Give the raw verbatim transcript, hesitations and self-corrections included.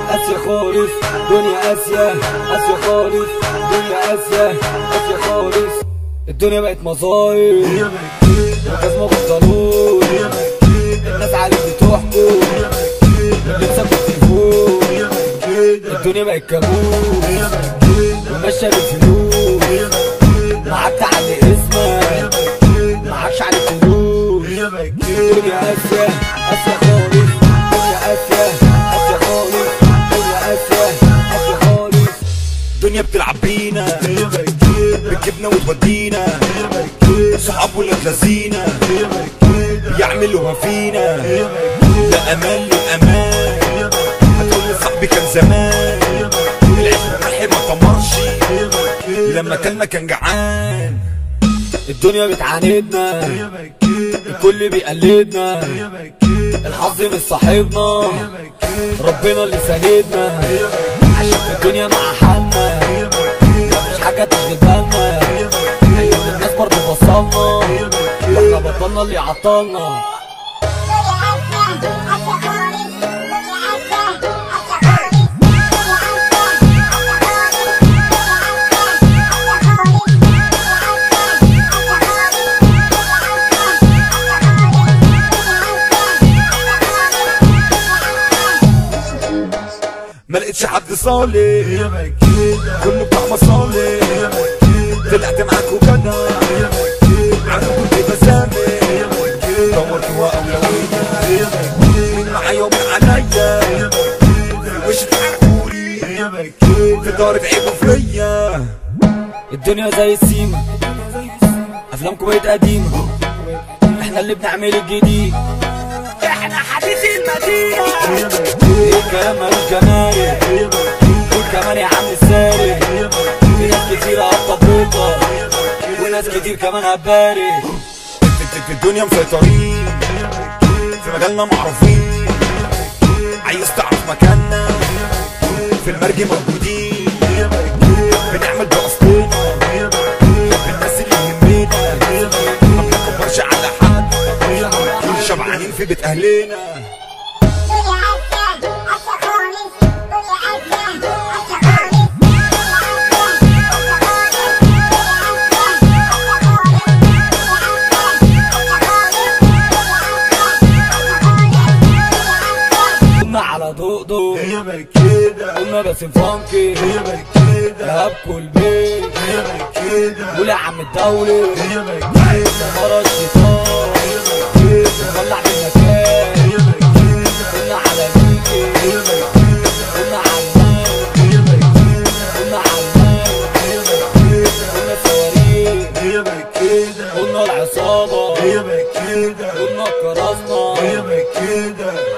قاسية خالص، دنيا قاسية قاسية خالص، دنيا قاسية قاسية خالص. الدنيا بقت مظاهر وجاز ما بطلوش، الناس عليك بتحكم لبسك في التليفون. الدنيا بقت كابوس وماشية بالفلوس، معاك تعلي اسمك معاكش عليك فلوس. الدنيا قاسية قاسية خالص، الدنيا قاسية قاسية خالص، الدنيا قاسية قاسية خالص. الدنيا بتلعب بينا بتجيبنا وتودينا، صحاب ولاد لذينا بيعملوها فينا. لا امان للامان، هتقول صاحبي كان زمان العيش والملح ما طمرش لما كلنا كان جعان. الدنيا بتعاندنا الكل بيقلدنا، الحظ مش صاحبنا ربنا اللي ساندنا. عشان في الدنيا مع حالنا مفيش حاجة تشغل بالنا، عيون الناس برضه بصلنا واحنا بطلنا اللي عطلنا. ما لقيتش حد صالح كله بتاع مصالح، طلعت معاك وجدع عارف كنت بسامح دورت هو أولوية مين معايا ومين عليا وش تعرفولي في دارة عيبه فيا. الدنيا زي السيما افلامكم بقت قديمة، احنا اللي بنعمل الجديد، احنا حديث المدينة. ايه الكلام مالوش جمال، قول كمان يا عم الساري. في ناس كتير هتطبطها وناس كتير كمان هتباري. في الدنيا مسيطرين في مجالنا معروفين، عايز تعرف مكاننا في المرج موجودين، بنعمل بأصلنا بالناس اللي يهمنا، ما بنكبرش على حد شبعانين في بيت أهلنا. قلنا على ضوء هي بقت كده، قلنا باسم فانكي هي بقت كده، لهبكوا البيت هي بقت كده، قول يا عم الدولة هي بقت كده، مرة الشيطان هي بقت كده، نولع بالمكان. هي بقت كده، قلنا على ميكي هي بقت كده، قلنا على الماء هي بقت كده، قلنا على الماء هي بقت كده، قلنا الصواريخ هي بقت كده، قلنا العصابة هي بقت كده، قلنا الكراسنا هي بقت كده.